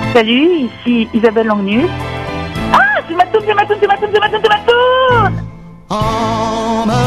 Salut, ici Isabelle Longnus. Ah, c'est ma toune. Emmenez-moi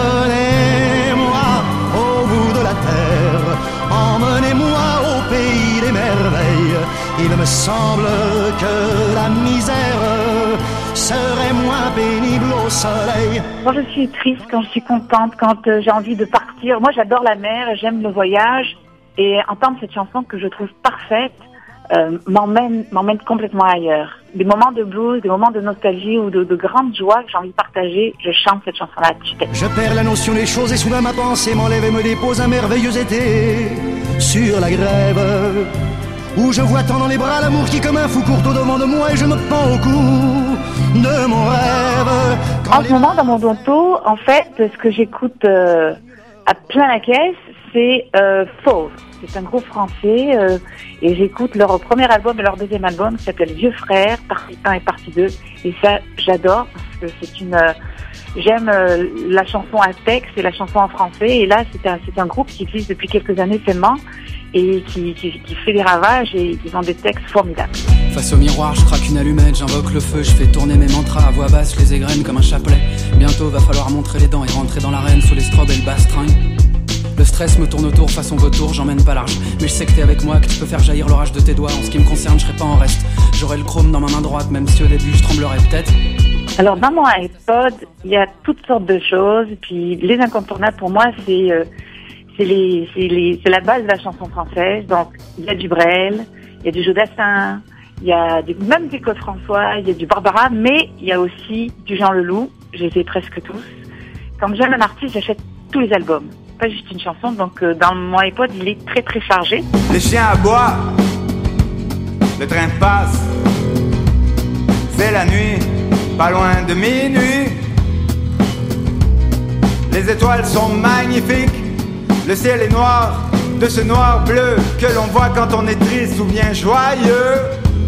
au bout de la terre, emmenez-moi au pays des merveilles. Il me semble que la misère serait moins pénible au soleil. Quand je suis triste, quand je suis contente, quand j'ai envie de partir, moi j'adore la mer, j'aime le voyage, et entendre cette chanson que je trouve parfaite m'emmène complètement ailleurs. Des moments de blues, des moments de nostalgie ou de grande joie que j'ai envie de partager, je chante cette chanson-là. Je perds la notion des choses et soudain ma pensée m'enlève et me dépose un merveilleux été sur la grève, où je vois tant dans les bras l'amour qui comme un fou court au devant de moi et je me pends au cou de mon rêve. En ce moment, dans mon auto, en fait, ce que j'écoute à plein la caisse, c'est Fauve. C'est un groupe français et j'écoute leur premier album et leur deuxième album qui s'appelle Vieux Frères, partie 1 et partie 2. Et ça, j'adore parce que c'est une... j'aime la chanson à texte et la chanson en français. Et là, c'est un groupe qui existe depuis quelques années seulement et qui fait des ravages et ils ont des textes formidables. Face au miroir, je craque une allumette, j'invoque le feu, je fais tourner mes mantras à voix basse, je les égrène comme un chapelet. Bientôt va falloir montrer les dents et rentrer dans l'arène sous les strobes et le bastring. Le stress me tourne autour, façon vautour, j'emmène pas large. Mais je sais que t'es avec moi, que tu peux faire jaillir l'orage de tes doigts. En ce qui me concerne, je serai pas en reste. J'aurai le chrome dans ma main droite, même si au début je tremblerai peut-être. Alors dans mon iPod, il y a toutes sortes de choses. Puis les incontournables pour moi, c'est la base de la chanson française. Donc il y a du Brel, il y a du Jodassin, il y a même du Claude François, il y a du Barbara, mais il y a aussi du Jean Leloup. J'ai fait presque tous. Quand j'aime un artiste, j'achète tous les albums. Pas juste une chanson, donc dans mon iPod, il est très très chargé. Les chiens aboient, le train passe, c'est la nuit, pas loin de minuit. Les étoiles sont magnifiques, le ciel est noir, de ce noir bleu que l'on voit quand on est triste ou bien joyeux.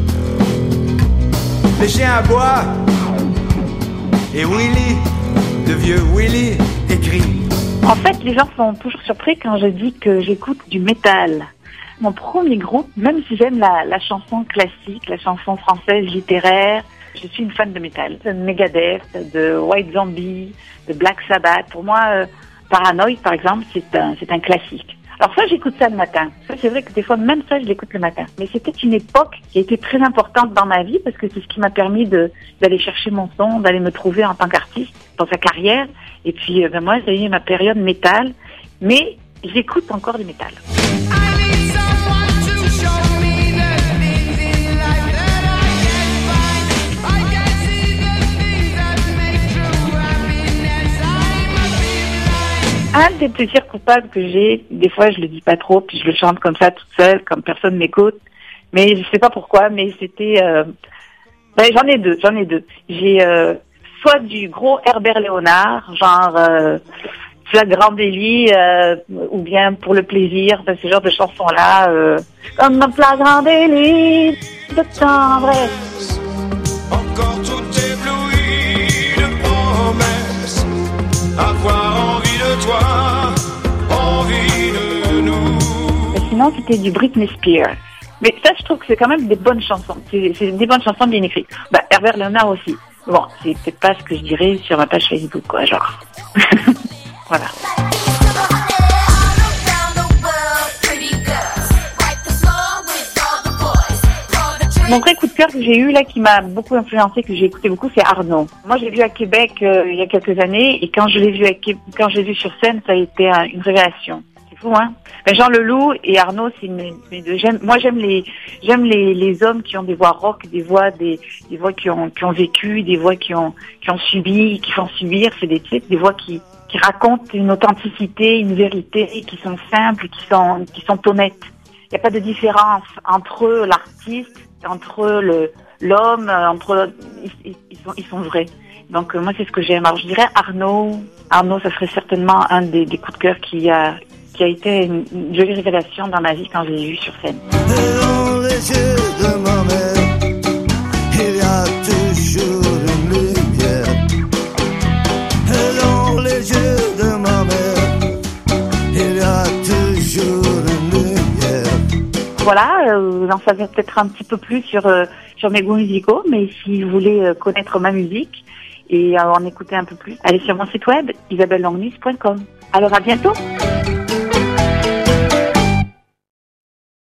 Les chiens aboient, et Willy, le vieux Willy, écrit. En fait, les gens sont toujours surpris quand je dis que j'écoute du métal. Mon premier groupe, même si j'aime la chanson classique, la chanson française littéraire, je suis une fan de métal. De Megadeth, de White Zombie, de Black Sabbath. Pour moi, Paranoid, par exemple, c'est un classique. Alors ça, j'écoute ça le matin. Ça, c'est vrai que des fois, même ça, je l'écoute le matin. Mais c'était une époque qui a été très importante dans ma vie parce que c'est ce qui m'a permis d'aller chercher mon son, d'aller me trouver en tant qu'artiste dans sa carrière. Et puis, moi, j'ai eu ma période métal, mais j'écoute encore du métal. Un des plaisirs coupables que j'ai, des fois je le dis pas trop, puis je le chante comme ça toute seule, comme personne m'écoute, mais je sais pas pourquoi, mais c'était... j'en ai deux. J'ai soit du gros Herbert Léonard, genre Flagrant délit, ou bien Pour le plaisir, ce genre de chansons-là, comme un flagrant délit de tendresse. Encore tout ébloui de promesses, avoir envie de toi, envie de nous. Et sinon, c'était du Britney Spears. Mais ça, je trouve que c'est quand même des bonnes chansons. C'est des bonnes chansons bien écrites. Herbert Léonard aussi. Bon, c'est peut-être pas ce que je dirais sur ma page Facebook, quoi, genre. Voilà. Mon vrai coup de cœur que j'ai eu là, qui m'a beaucoup influencé, que j'ai écouté beaucoup, c'est Arnaud. Moi, j'ai vu à Québec il y a quelques années, et quand je l'ai vu sur scène, ça a été une révélation. C'est fou, hein? Jean Leloup et Arnaud, c'est mes deux. J'aime les hommes qui ont des voix rock, des voix qui ont vécu, des voix qui ont subi, qui font subir. C'est des voix qui racontent une authenticité, une vérité, qui sont simples, qui sont honnêtes. Il n'y a pas de différence entre l'artiste, entre l'homme, ils sont vrais. Donc moi c'est ce que j'aime. Alors je dirais Arnaud, ça serait certainement un des coups de cœur qui a été une jolie révélation dans ma vie quand je l'ai vu sur scène. Dans les yeux de ma mère, il y a toujours une lumière. Dans les yeux de ma mère, il y a toujours une lumière. Voilà, vous en savez peut-être un petit peu plus sur mes goûts musicaux, mais si vous voulez connaître ma musique et en écouter un peu plus, allez sur mon site web isabellelongnis.com. Alors à bientôt.